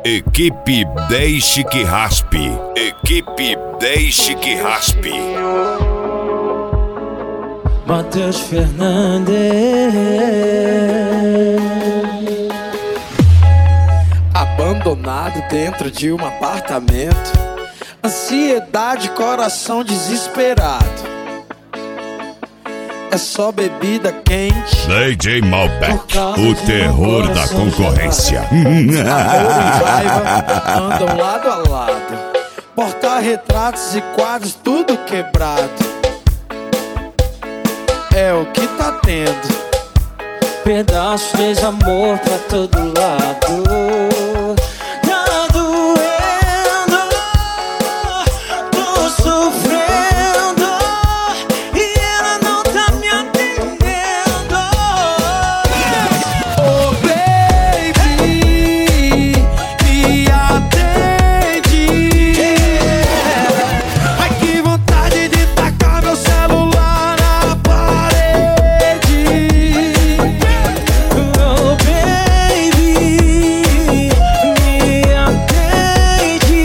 Equipe Deixe que Raspe. Equipe Deixe que Raspe. Matheus Fernandes. Abandonado dentro de um apartamento, ansiedade, coração desesperado. É só bebida quente. DJ Malbec, o terror da concorrência. Amor e raiva andam lado a lado. Porta-retratos e quadros tudo quebrado. É o que tá tendo. Pedaços de amor pra todo lado. Tá doendo, tô sofrendo e ela não tá me atendendo. Oh baby, me atende. Ai que vontade de tacar meu celular na parede. Oh baby, me atende.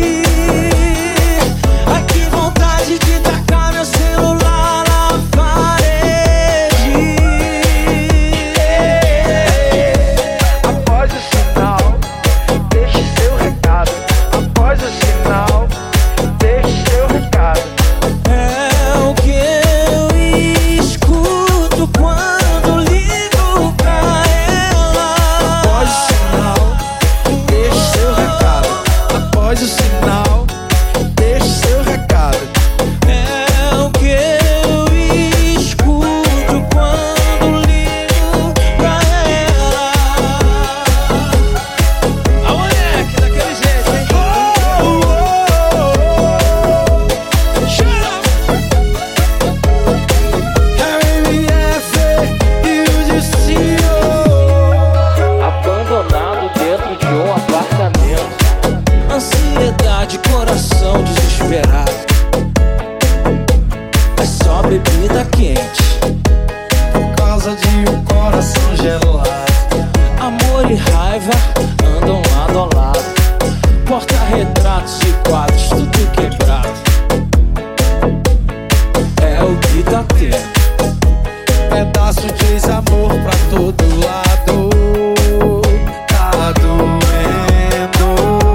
Ai que vontade de tacar meu celular na parede. Após o sinal, deixe seu recado. Após o sinal, deixe seu recado. É o que eu escuto quando ligo pra ela. Após o sinal, deixe seu recado. Após o sinal, deixe seu recado. É o que eu escuto quando ligo pra ela. A moleque, daquele jeito, hein? Abandonado dentro de um apartamento, ansiedade, coração desesperado. É só bebida quente, Por causa de um coração gelado. amor e raiva andam lado a lado. Porta-retratos e quadros tudo quebrado. É o que tá tendo. Pedaço de desamor pra todo lado. Tá doendo,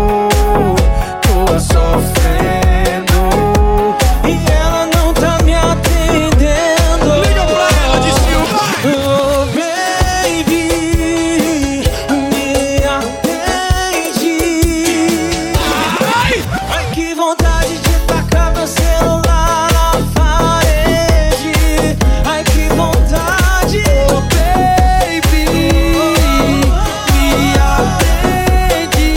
tô sofrendo. E ela não tá me atendendo. Liga pra ela de Silva. Oh baby, me atende. Ai que vontade de tacar meu celular na parede. Ai que vontade. Oh baby, me atende.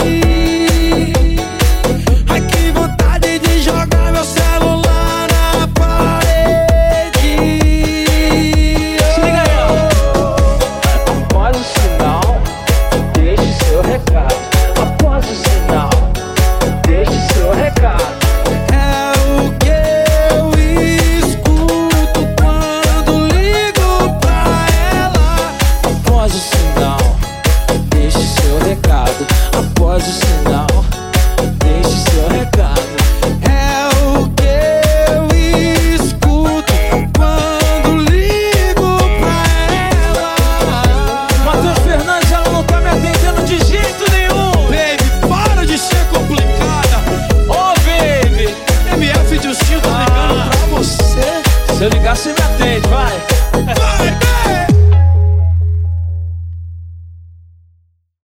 Ai que vontade de jogar meu celular na parede. Se liga aí, ó. Após o sinal, deixe seu recado. Após o sinal, deixe seu recado. É o que eu escuto quando ligo pra ela. Após o sinal, deixe seu recado. Após o sinal, deixe seu recado. É o que eu escuto quando ligo pra ela. Matheus Fernandes, ela não tá me atendendo de jeito nenhum. Baby, para de ser complicada. Ô, baby, MF Justinho tá ligando pra você. se eu ligar, você me atende, vai. Vai,